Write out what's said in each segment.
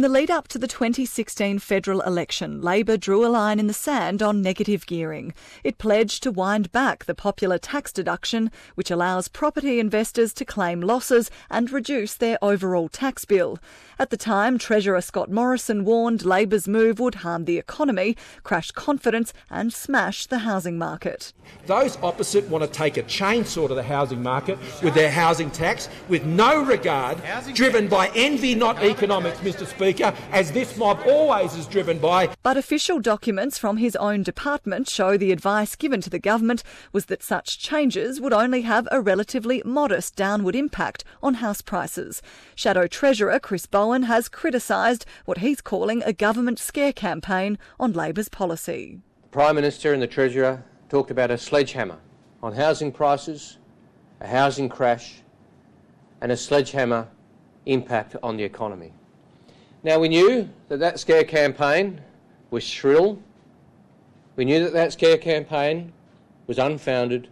the lead-up to the 2016 federal election, Labor drew a line in the sand on negative gearing. It pledged to wind back the popular tax deduction, which allows property investors to claim losses and reduce their overall tax bill. At the time, Treasurer Scott Morrison warned Labor's move would harm the economy, crash confidence and smash the housing market. Those opposite want to take a chainsaw to the housing market with their housing tax, with no regard, driven by envy, not economics, Mr Speaker, as this mob always is driven by. But official documents from his own department show the advice given to the government was that such changes would only have a relatively modest downward impact on house prices. Shadow Treasurer Chris Bowen has criticised what he's calling a government scare campaign on Labor's policy. The Prime Minister and the Treasurer talked about a sledgehammer on housing prices, a housing crash and a sledgehammer impact on the economy. Now, we knew that scare campaign was shrill. We knew that scare campaign was unfounded.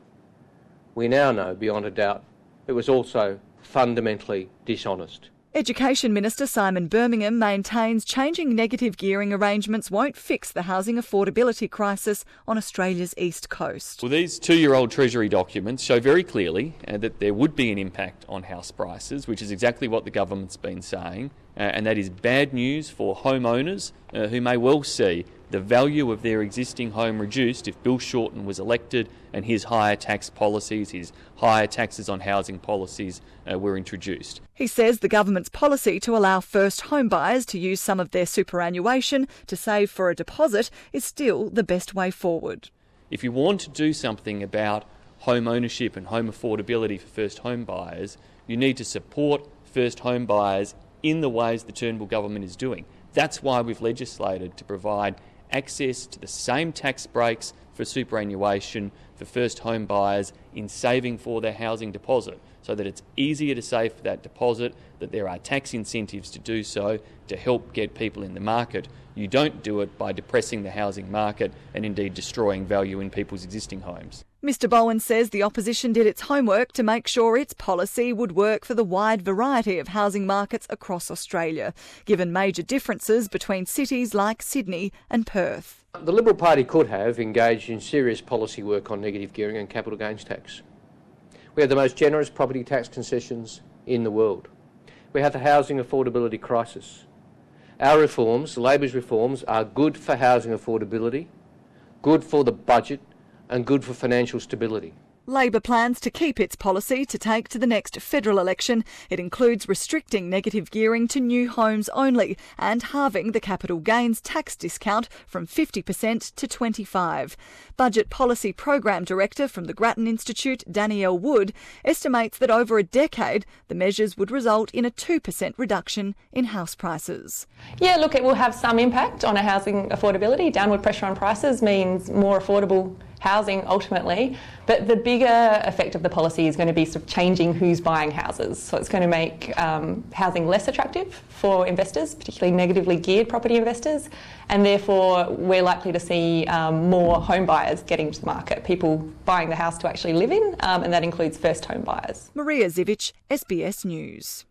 We now know beyond a doubt it was also fundamentally dishonest. Education Minister Simon Birmingham maintains changing negative gearing arrangements won't fix the housing affordability crisis on Australia's east coast. Well, these two-year-old Treasury documents show very clearly that there would be an impact on house prices, which is exactly what the government's been saying, and that is bad news for homeowners who may well see the value of their existing home reduced if Bill Shorten was elected and his higher tax policies, his higher taxes on housing policies were introduced. He says the government's policy to allow first home buyers to use some of their superannuation to save for a deposit is still the best way forward. If you want to do something about home ownership and home affordability for first home buyers, you need to support first home buyers in the ways the Turnbull government is doing. That's why we've legislated to provide access to the same tax breaks for superannuation for first home buyers in saving for their housing deposit, so that it's easier to save for that deposit, that there are tax incentives to do so to help get people in the market. You don't do it by depressing the housing market and indeed destroying value in people's existing homes. Mr Bowen says the opposition did its homework to make sure its policy would work for the wide variety of housing markets across Australia, given major differences between cities like Sydney and Perth. The Liberal Party could have engaged in serious policy work on negative gearing and capital gains tax. We have the most generous property tax concessions in the world. We have the housing affordability crisis. Our reforms, Labor's reforms, are good for housing affordability, good for the budget and good for financial stability. Labor plans to keep its policy to take to the next federal election. It includes restricting negative gearing to new homes only and halving the capital gains tax discount from 50% to 25%. Budget Policy Program Director from the Grattan Institute, Danielle Wood, estimates that over a decade the measures would result in a 2% reduction in house prices. Yeah, look, it will have some impact on our housing affordability. Downward pressure on prices means more affordable housing ultimately, but the bigger effect of the policy is going to be sort of changing who's buying houses. So it's going to make housing less attractive for investors, particularly negatively geared property investors, and therefore we're likely to see more home buyers getting to the market, people buying the house to actually live in, and that includes first home buyers. Maria Zivic, SBS News.